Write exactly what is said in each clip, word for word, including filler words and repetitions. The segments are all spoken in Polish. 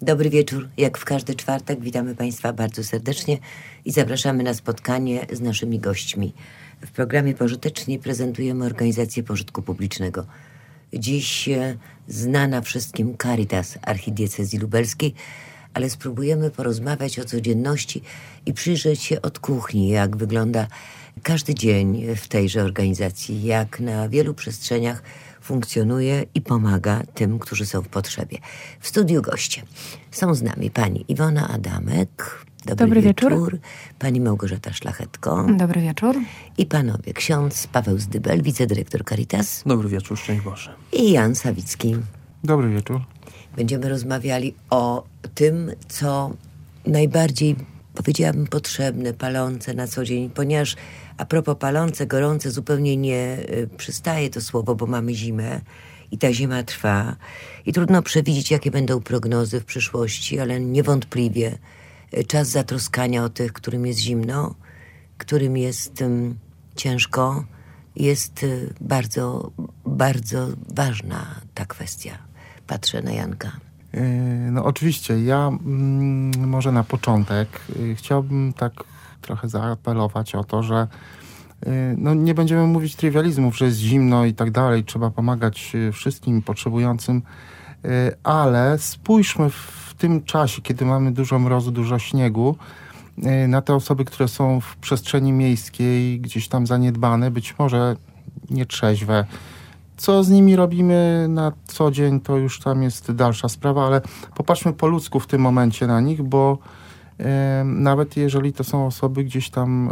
Dobry wieczór. Jak w każdy czwartek witamy Państwa bardzo serdecznie i zapraszamy na spotkanie z naszymi gośćmi. W programie Pożyteczni prezentujemy organizację pożytku publicznego. Dziś znana wszystkim Caritas Archidiecezji Lubelskiej, ale spróbujemy porozmawiać o codzienności i przyjrzeć się od kuchni, jak wygląda każdy dzień w tejże organizacji, jak na wielu przestrzeniach funkcjonuje i pomaga tym, którzy są w potrzebie. W studiu goście są z nami pani Iwona Adamek. Dobry, Dobry wieczór. wieczór. Pani Małgorzata Szlachetko. Dobry wieczór. I panowie ksiądz Paweł Zdybel, wicedyrektor Caritas. Dobry wieczór, szczęść Boże. I Jan Sawicki. Dobry wieczór. Będziemy rozmawiali o tym, co najbardziej, powiedziałabym, potrzebne, palące na co dzień, ponieważ a propos palące, gorące, zupełnie nie y, przystaje to słowo, bo mamy zimę i ta zima trwa i trudno przewidzieć, jakie będą prognozy w przyszłości, ale niewątpliwie y, czas zatroskania o tych, którym jest zimno, którym jest y, ciężko, jest y, bardzo, bardzo ważna ta kwestia. Patrzę na Janka. No oczywiście, ja mm, może na początek y, chciałbym tak trochę zaapelować o to, że y, no, nie będziemy mówić trywializmów, że jest zimno i tak dalej, trzeba pomagać y, wszystkim potrzebującym, y, ale spójrzmy w tym czasie, kiedy mamy dużo mrozu, dużo śniegu, y, na te osoby, które są w przestrzeni miejskiej, gdzieś tam zaniedbane, być może nietrzeźwe. Co z nimi robimy na co dzień, to już tam jest dalsza sprawa, ale popatrzmy po ludzku w tym momencie na nich, bo e, nawet jeżeli to są osoby gdzieś tam e,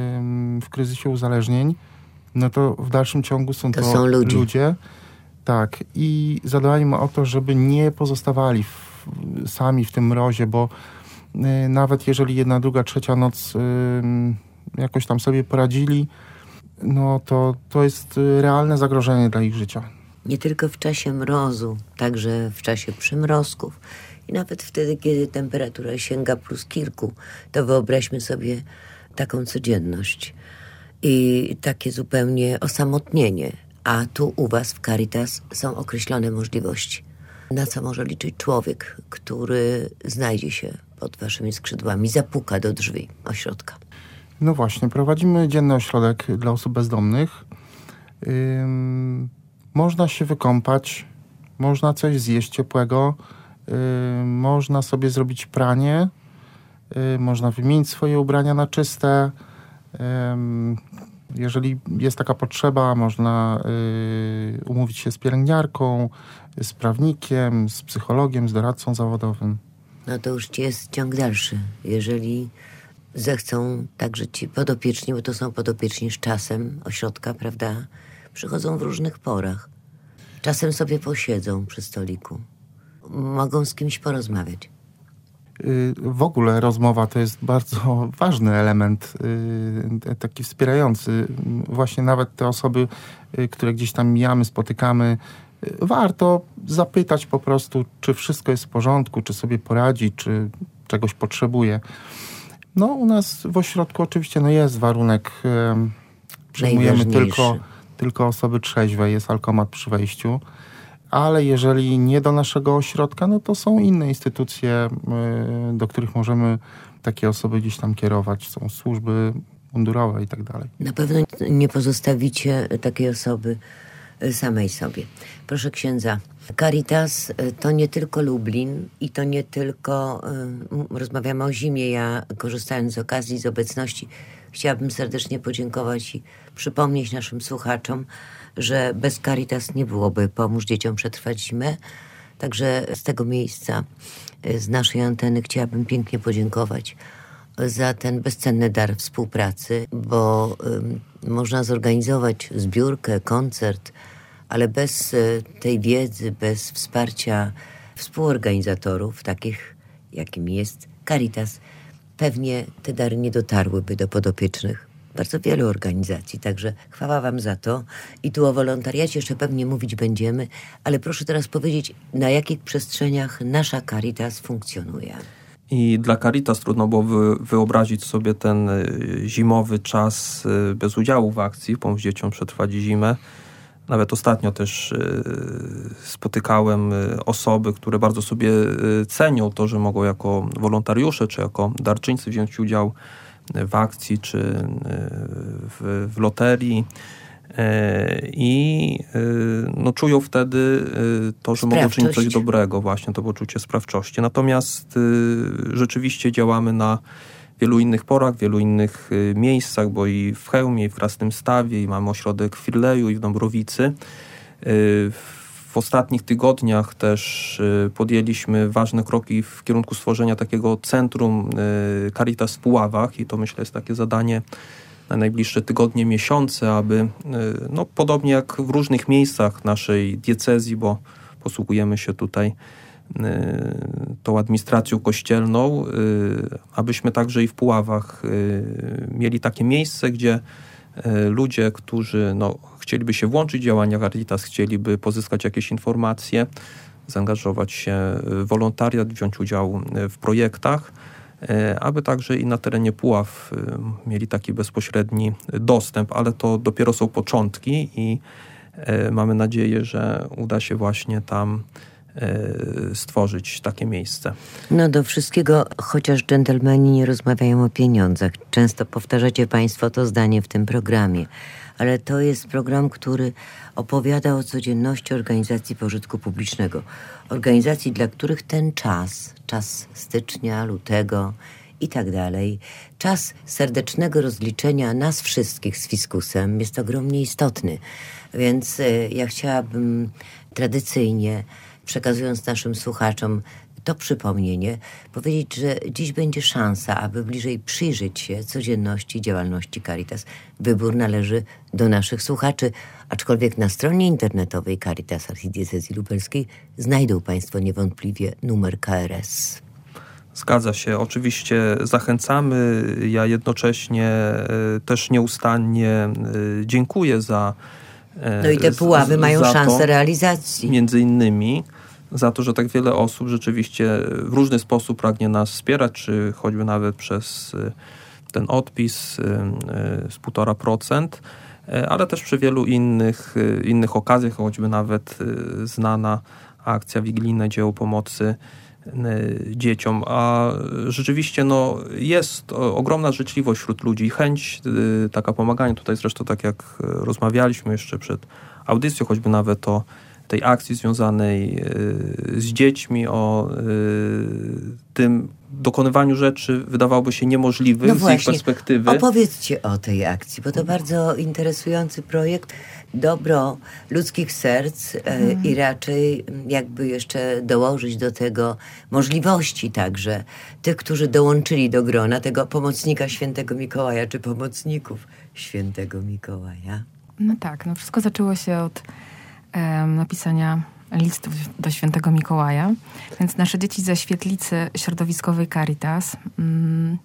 w kryzysie uzależnień, no to w dalszym ciągu są to, to są ludzie. ludzie. Tak. I zadbajmy im o to, żeby nie pozostawali w, sami w tym mrozie, bo e, nawet jeżeli jedna, druga, trzecia noc e, jakoś tam sobie poradzili, no to, to jest realne zagrożenie dla ich życia. Nie tylko w czasie mrozu, także w czasie przymrozków i nawet wtedy, kiedy temperatura sięga plus kilku, to wyobraźmy sobie taką codzienność i takie zupełnie osamotnienie. A tu u was w Caritas są określone możliwości. Na co może liczyć człowiek, który znajdzie się pod waszymi skrzydłami, zapuka do drzwi ośrodka? No właśnie, prowadzimy dzienny ośrodek dla osób bezdomnych. Ym, można się wykąpać, można coś zjeść ciepłego, ym, można sobie zrobić pranie, ym, można wymienić swoje ubrania na czyste. Ym, jeżeli jest taka potrzeba, można y, umówić się z pielęgniarką, z prawnikiem, z psychologiem, z doradcą zawodowym. No to już jest ciąg dalszy. Jeżeli zechcą także ci podopieczni, bo to są podopieczni z czasem ośrodka, prawda? Przychodzą w różnych porach. Czasem sobie posiedzą przy stoliku. Mogą z kimś porozmawiać. W ogóle rozmowa to jest bardzo ważny element, taki wspierający. Właśnie nawet te osoby, które gdzieś tam mijamy, spotykamy, warto zapytać po prostu, czy wszystko jest w porządku, czy sobie poradzi, czy czegoś potrzebuje. No u nas w ośrodku oczywiście no jest warunek, e, przyjmujemy tylko, tylko osoby trzeźwe, jest alkomat przy wejściu, ale jeżeli nie do naszego ośrodka, no to są inne instytucje, e, do których możemy takie osoby gdzieś tam kierować, są służby mundurowe i tak dalej. Na pewno nie pozostawicie takiej osoby samej sobie. Proszę księdza, Caritas to nie tylko Lublin i to nie tylko y, rozmawiamy o zimie. Ja, korzystając z okazji, z obecności, chciałabym serdecznie podziękować i przypomnieć naszym słuchaczom, że bez Caritas nie byłoby Pomóż Dzieciom przetrwać zimę. Także z tego miejsca, z naszej anteny chciałabym pięknie podziękować za ten bezcenny dar współpracy, bo y, można zorganizować zbiórkę, koncert, ale bez y, tej wiedzy, bez wsparcia współorganizatorów, takich jakim jest Caritas, pewnie te dary nie dotarłyby do podopiecznych bardzo wielu organizacji. Także chwała wam za to. I tu o wolontariacie jeszcze pewnie mówić będziemy, ale proszę teraz powiedzieć, na jakich przestrzeniach nasza Caritas funkcjonuje. I dla Caritas trudno było wy, wyobrazić sobie ten y, zimowy czas y, bez udziału w akcji Pomóż Dzieciom przetrwać zimę, Nawet ostatnio też spotykałem osoby, które bardzo sobie cenią to, że mogą jako wolontariusze czy jako darczyńcy wziąć udział w akcji czy w, w loterii. I no, czują wtedy to, że mogą czynić coś dobrego, właśnie to poczucie sprawczości. Natomiast rzeczywiście działamy na wielu innych porach, w wielu innych miejscach, bo i w Chełmie, i w Krasnym Stawie, i mamy ośrodek w Firleju, i w Dąbrowicy. W ostatnich tygodniach też podjęliśmy ważne kroki w kierunku stworzenia takiego centrum Caritas w Puławach i to myślę jest takie zadanie na najbliższe tygodnie, miesiące, aby no, podobnie jak w różnych miejscach naszej diecezji, bo posługujemy się tutaj tą administracją kościelną, abyśmy także i w Puławach mieli takie miejsce, gdzie ludzie, którzy no, chcieliby się włączyć w działania Caritas, chcieliby pozyskać jakieś informacje, zaangażować się w wolontariat, wziąć udział w projektach, aby także i na terenie Puław mieli taki bezpośredni dostęp, ale to dopiero są początki i mamy nadzieję, że uda się właśnie tam stworzyć takie miejsce. No do wszystkiego, chociaż dżentelmeni nie rozmawiają o pieniądzach. Często powtarzacie Państwo to zdanie w tym programie, ale to jest program, który opowiada o codzienności organizacji pożytku publicznego. Organizacji, dla których ten czas, czas stycznia, lutego i tak dalej, czas serdecznego rozliczenia nas wszystkich z fiskusem jest ogromnie istotny. Więc y, ja chciałabym tradycyjnie, przekazując naszym słuchaczom to przypomnienie, powiedzieć, że dziś będzie szansa, aby bliżej przyjrzeć się codzienności działalności Caritas. Wybór należy do naszych słuchaczy, aczkolwiek na stronie internetowej Caritas Archidiecezji Lubelskiej znajdą Państwo niewątpliwie numer K R S. Zgadza się. Oczywiście zachęcamy. Ja jednocześnie też nieustannie dziękuję za No i te Puławy z, mają szansę to, realizacji. Między innymi za to, że tak wiele osób rzeczywiście w różny sposób pragnie nas wspierać, czy choćby nawet przez ten odpis z półtora procent, ale też przy wielu innych, innych okazjach, choćby nawet znana akcja wigilijne dzieło pomocy dzieciom. A rzeczywiście no, jest ogromna życzliwość wśród ludzi, chęć taka pomagania. Tutaj zresztą tak jak rozmawialiśmy jeszcze przed audycją, choćby nawet o tej akcji związanej z dziećmi, o tym dokonywaniu rzeczy wydawałoby się niemożliwych no z właśnie, ich perspektywy. Opowiedzcie o tej akcji, bo to bardzo interesujący projekt. Dobro ludzkich serc hmm. i raczej jakby jeszcze dołożyć do tego możliwości także tych, którzy dołączyli do grona tego pomocnika świętego Mikołaja, czy pomocników świętego Mikołaja. No tak, no wszystko zaczęło się od um, napisania listów do świętego Mikołaja, więc nasze dzieci ze świetlicy środowiskowej Caritas um,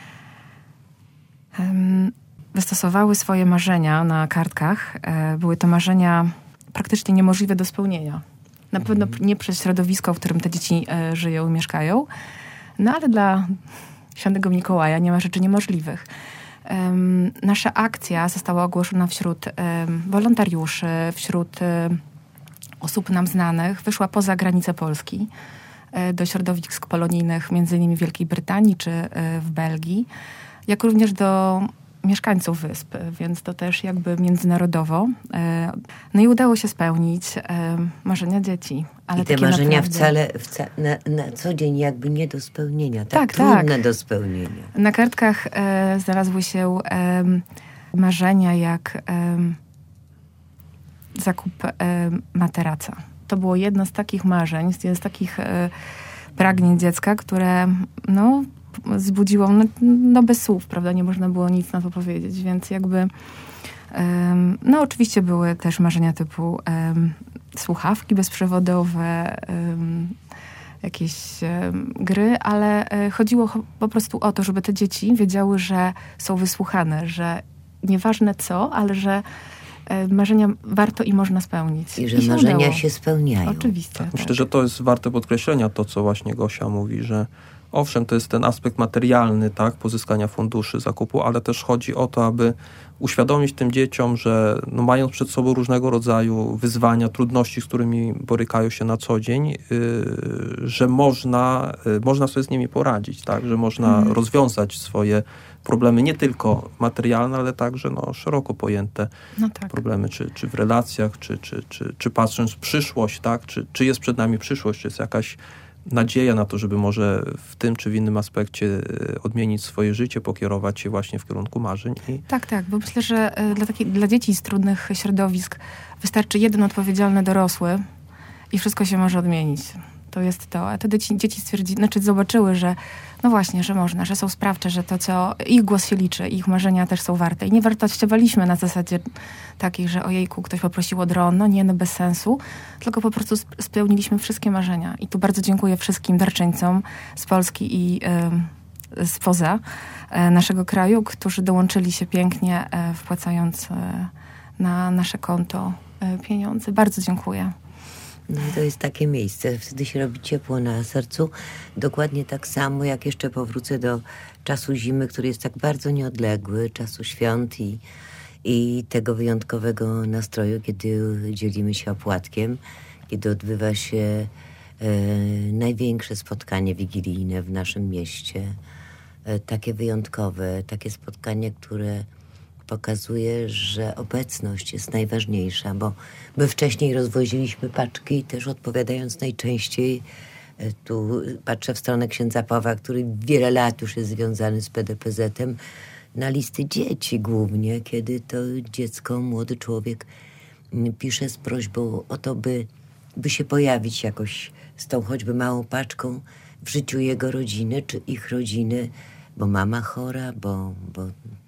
um, wystosowały swoje marzenia na kartkach. Były to marzenia praktycznie niemożliwe do spełnienia. Na pewno nie przez środowisko, w którym te dzieci żyją i mieszkają, no ale dla świętego Mikołaja nie ma rzeczy niemożliwych. Um, nasza akcja została ogłoszona wśród um, wolontariuszy, wśród um, osób nam znanych. Wyszła poza granice Polski, um, do środowisk polonijnych, między innymi w Wielkiej Brytanii czy um, w Belgii, jak również do mieszkańców wysp, więc to też jakby międzynarodowo. No i udało się spełnić marzenia dzieci. Ale i te marzenia naprawdę wcale wca, na, na co dzień jakby nie do spełnienia, tak, tak trudne tak. do spełnienia. Na kartkach e, znalazły się e, marzenia jak e, zakup e, materaca. To było jedno z takich marzeń, jedno z takich e, pragnień dziecka, które no zbudziło, no, no bez słów, prawda, nie można było nic na to powiedzieć, więc jakby um, no oczywiście były też marzenia typu um, słuchawki bezprzewodowe, um, jakieś um, gry, ale um, chodziło po prostu o to, żeby te dzieci wiedziały, że są wysłuchane, że nieważne co, ale że um, marzenia warto i można spełnić. I że I się marzenia udało. się spełniają. Oczywiście. Tak, tak. Myślę, że to jest warte podkreślenia, to co właśnie Gosia mówi, że owszem, to jest ten aspekt materialny, tak, pozyskania funduszy zakupu, ale też chodzi o to, aby uświadomić tym dzieciom, że no, mając przed sobą różnego rodzaju wyzwania, trudności, z którymi borykają się na co dzień, yy, że można, yy, można sobie z nimi poradzić, tak, że można mm. rozwiązać swoje problemy nie tylko materialne, ale także no, szeroko pojęte no tak. problemy, czy, czy w relacjach, czy, czy, czy, czy patrząc w przyszłość, tak, czy, czy jest przed nami przyszłość, czy jest jakaś nadzieja na to, żeby może w tym czy w innym aspekcie odmienić swoje życie, pokierować się właśnie w kierunku marzeń. I... Tak, tak, bo myślę, że dla, taki, dla dzieci z trudnych środowisk wystarczy jeden odpowiedzialny dorosły i wszystko się może odmienić. To jest to. A wtedy ci, dzieci stwierdzili, znaczy zobaczyły, że no właśnie, że można, że są sprawcze, że to, co ich głos się liczy, ich marzenia też są warte. I nie wartościowaliśmy na zasadzie takiej, że ojejku, ktoś poprosił o dron, no nie, no bez sensu, tylko po prostu spełniliśmy wszystkie marzenia. I tu bardzo dziękuję wszystkim darczyńcom z Polski i y, spoza y, naszego kraju, którzy dołączyli się pięknie, y, wpłacając y, na nasze konto y, pieniądze. Bardzo dziękuję. No i to jest takie miejsce, wtedy się robi ciepło na sercu. Dokładnie tak samo, jak jeszcze powrócę do czasu zimy, który jest tak bardzo nieodległy, czasu świąt i, i tego wyjątkowego nastroju, kiedy dzielimy się opłatkiem, kiedy odbywa się e, największe spotkanie wigilijne w naszym mieście. E, takie wyjątkowe, takie spotkanie, które pokazuje, że obecność jest najważniejsza, bo my wcześniej rozwoziliśmy paczki, też odpowiadając najczęściej, tu patrzę w stronę księdza Pawła, który wiele lat już jest związany z P D P Z-em, na listy dzieci głównie, kiedy to dziecko, młody człowiek pisze z prośbą o to, by, by się pojawić jakoś z tą choćby małą paczką w życiu jego rodziny, czy ich rodziny, bo mama chora, bo... bo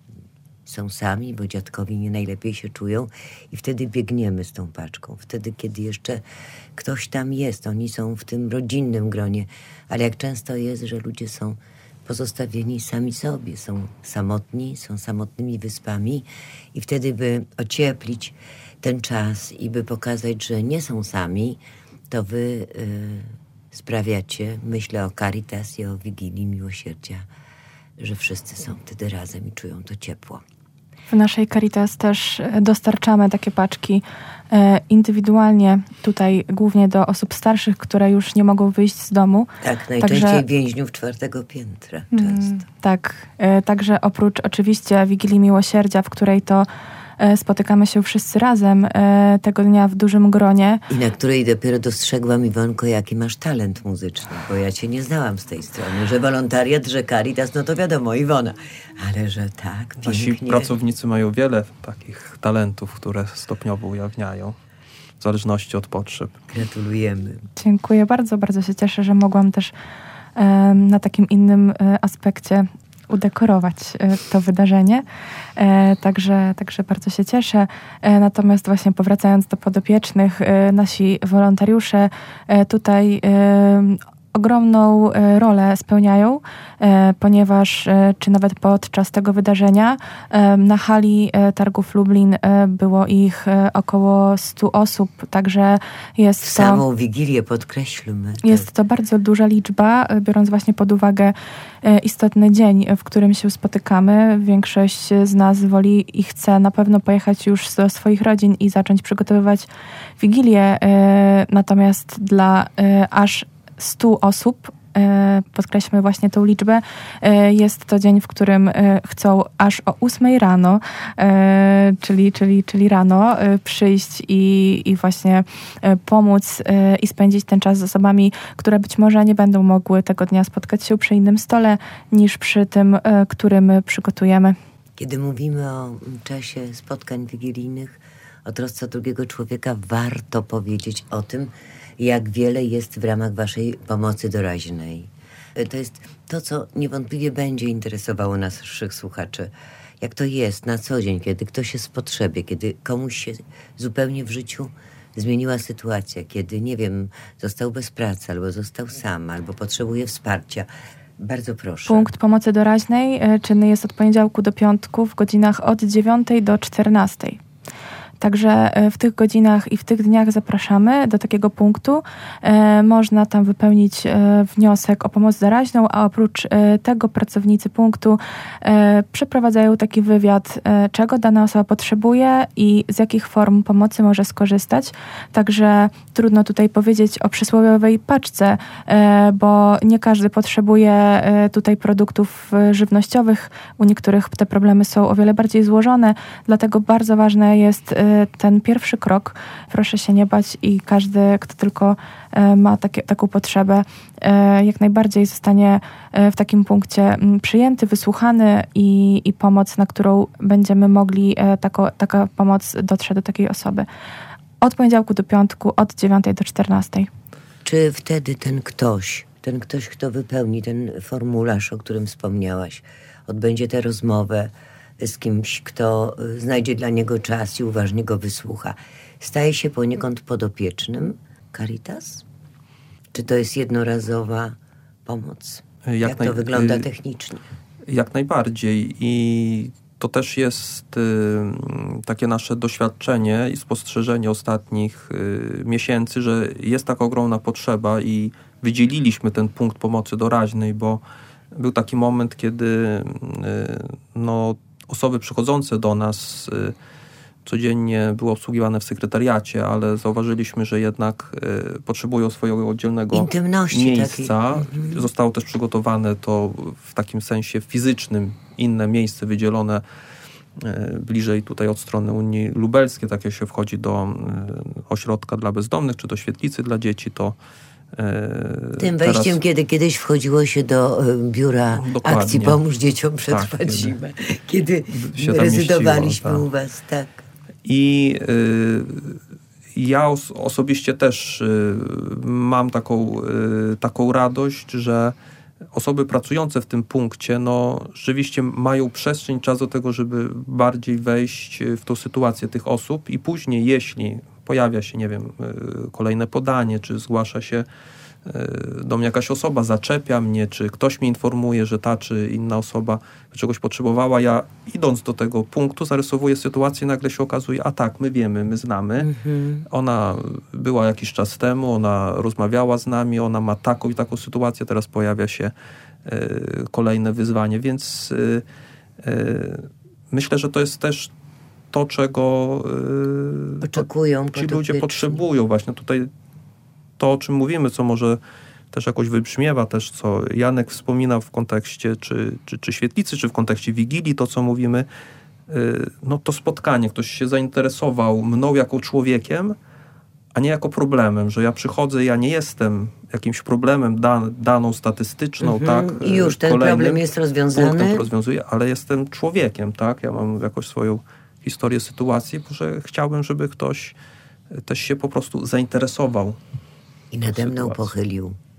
są sami, bo dziadkowi nie najlepiej się czują i wtedy biegniemy z tą paczką. Wtedy, kiedy jeszcze ktoś tam jest, oni są w tym rodzinnym gronie, ale jak często jest, że ludzie są pozostawieni sami sobie, są samotni, są samotnymi wyspami i wtedy, by ocieplić ten czas i by pokazać, że nie są sami, to wy y, sprawiacie, myślę o Caritas i o Wigilii Miłosierdzia, że wszyscy są wtedy razem i czują to ciepło. W naszej Caritas też dostarczamy takie paczki e, indywidualnie tutaj głównie do osób starszych, które już nie mogą wyjść z domu. Tak, najczęściej także, więźniów czwartego piętra często. Mm, tak, e, także oprócz oczywiście Wigilii Miłosierdzia, w której to e, spotykamy się wszyscy razem e, tego dnia w dużym gronie. I na której dopiero dostrzegłam, Iwonko, jaki masz talent muzyczny, bo ja cię nie znałam z tej strony, że wolontariat, że Caritas, no to wiadomo, Iwona, ale że tak, pięknie. Nasi pracownicy mają wiele takich talentów, które stopniowo ujawniają, w zależności od potrzeb. Gratulujemy. Dziękuję bardzo, bardzo się cieszę, że mogłam też e, na takim innym e, aspekcie udekorować e, to wydarzenie. E, także, także bardzo się cieszę. E, natomiast właśnie powracając do podopiecznych, e, nasi wolontariusze e, tutaj e, ogromną e, rolę spełniają, e, ponieważ e, czy nawet podczas tego wydarzenia e, na hali e, targów Lublin e, było ich e, około stu osób, także jest w to... samą Wigilię podkreślmy. Jest to bardzo duża liczba, e, biorąc właśnie pod uwagę e, istotny dzień, w którym się spotykamy. Większość z nas woli i chce na pewno pojechać już do swoich rodzin i zacząć przygotowywać Wigilię, e, natomiast dla e, aż stu osób, podkreślmy właśnie tą liczbę, jest to dzień, w którym chcą aż o ósmej rano, czyli, czyli, czyli rano przyjść i, i właśnie pomóc i spędzić ten czas z osobami, które być może nie będą mogły tego dnia spotkać się przy innym stole niż przy tym, który my przygotujemy. Kiedy mówimy o czasie spotkań wigilijnych, o trosce drugiego człowieka, warto powiedzieć o tym, jak wiele jest w ramach waszej pomocy doraźnej. To jest to, co niewątpliwie będzie interesowało naszych słuchaczy. Jak to jest na co dzień, kiedy ktoś jest w potrzebie, kiedy komuś się zupełnie w życiu zmieniła sytuacja, kiedy, nie wiem, został bez pracy, albo został sam, albo potrzebuje wsparcia. Bardzo proszę. Punkt pomocy doraźnej czynny jest od poniedziałku do piątku w godzinach od dziewiątej do czternastej. Także w tych godzinach i w tych dniach zapraszamy do takiego punktu. Można tam wypełnić wniosek o pomoc doraźną, a oprócz tego pracownicy punktu przeprowadzają taki wywiad, czego dana osoba potrzebuje i z jakich form pomocy może skorzystać. Także trudno tutaj powiedzieć o przysłowiowej paczce, bo nie każdy potrzebuje tutaj produktów żywnościowych. U niektórych te problemy są o wiele bardziej złożone, dlatego bardzo ważny jest ten pierwszy krok. Proszę się nie bać i każdy, kto tylko ma takie, taką potrzebę, jak najbardziej zostanie w takim punkcie przyjęty, wysłuchany i, i pomoc, na którą będziemy mogli, tako, taka pomoc dotrze do takiej osoby. Od poniedziałku do piątku, od dziewiątej do czternastej. Czy wtedy ten ktoś, ten ktoś, kto wypełni ten formularz, o którym wspomniałaś, odbędzie tę rozmowę z kimś, kto znajdzie dla niego czas i uważnie go wysłucha, staje się poniekąd podopiecznym Caritas? Czy to jest jednorazowa pomoc? Jak, Jak to naj... wygląda technicznie? Jak najbardziej. I to też jest y, takie nasze doświadczenie i spostrzeżenie ostatnich y, miesięcy, że jest taka ogromna potrzeba i wydzieliliśmy ten punkt pomocy doraźnej, bo był taki moment, kiedy y, no, osoby przychodzące do nas y, codziennie były obsługiwane w sekretariacie, ale zauważyliśmy, że jednak y, potrzebują swojego oddzielnego intymności miejsca. Takiej. Zostało też przygotowane to w takim sensie fizycznym, inne miejsce wydzielone y, bliżej tutaj od strony Unii Lubelskiej, tak jak się wchodzi do y, ośrodka dla bezdomnych, czy do świetlicy dla dzieci, to y, tym wejściem, teraz... kiedy kiedyś wchodziło się do y, biura Dokładnie. Akcji Pomóż Dzieciom Przetrwać tak, Zimę, kiedy rezydowaliśmy tak. u was, tak. I y, ja os- osobiście też y, mam taką, y, taką radość, że osoby pracujące w tym punkcie, no rzeczywiście mają przestrzeń, czas do tego, żeby bardziej wejść w tą sytuację tych osób i później, jeśli pojawia się, nie wiem, y, kolejne podanie, czy zgłasza się do mnie jakaś osoba, zaczepia mnie, czy ktoś mnie informuje, że ta czy inna osoba czegoś potrzebowała. Ja idąc do tego punktu zarysowuję sytuację, nagle się okazuje, a tak, my wiemy, my znamy. Mhm. Ona była jakiś czas temu, ona rozmawiała z nami, ona ma taką i taką sytuację, teraz pojawia się y, kolejne wyzwanie, więc y, y, myślę, że to jest też to, czego y, oczekują ci ludzie potrzebują. Właśnie tutaj to, o czym mówimy, co może też jakoś wybrzmiewa, też co Janek wspomina w kontekście czy, czy, czy świetlicy, czy w kontekście Wigilii, to co mówimy, yy, no to spotkanie, ktoś się zainteresował mną jako człowiekiem, a nie jako problemem, że ja przychodzę, ja nie jestem jakimś problemem dan, daną statystyczną, mhm. tak? I już ten kolejnym problem jest rozwiązany. Punktem to rozwiązuję, ale jestem człowiekiem, tak? Ja mam jakoś swoją historię sytuacji, że chciałbym, żeby ktoś też się po prostu zainteresował. I nade mną pochylił.